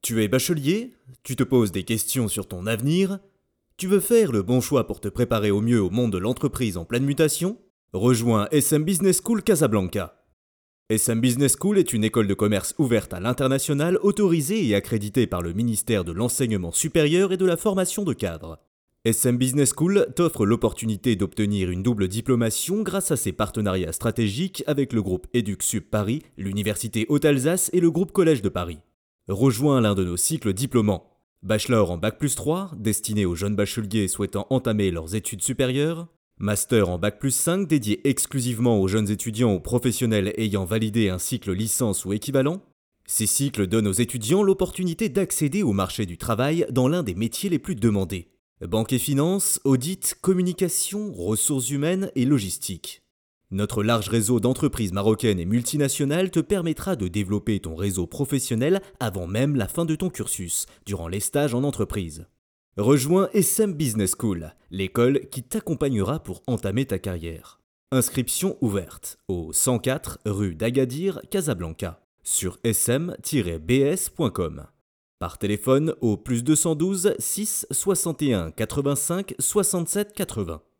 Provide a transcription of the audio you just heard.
Tu es bachelier, tu te poses des questions sur ton avenir, tu veux faire le bon choix pour te préparer au mieux au monde de l'entreprise en pleine mutation? Rejoins SM Business School Casablanca. SM Business School est une école de commerce ouverte à l'international, autorisée et accréditée par le ministère de l'Enseignement supérieur et de la formation de cadres. SM Business School t'offre l'opportunité d'obtenir une double diplomation grâce à ses partenariats stratégiques avec le groupe EducSup Paris, l'Université Haute-Alsace et le groupe Collège de Paris. Rejoins l'un de nos cycles diplômants. Bachelor en Bac+3, destiné aux jeunes bacheliers souhaitant entamer leurs études supérieures. Master en Bac+5, dédié exclusivement aux jeunes étudiants ou professionnels ayant validé un cycle licence ou équivalent. Ces cycles donnent aux étudiants l'opportunité d'accéder au marché du travail dans l'un des métiers les plus demandés. Banque et finance, audit, communication, ressources humaines et logistique. Notre large réseau d'entreprises marocaines et multinationales te permettra de développer ton réseau professionnel avant même la fin de ton cursus, durant les stages en entreprise. Rejoins SM Business School, l'école qui t'accompagnera pour entamer ta carrière. Inscription ouverte au 104 rue d'Agadir, Casablanca, sur sm-bs.com. Par téléphone au +212 6 61 85 67 80.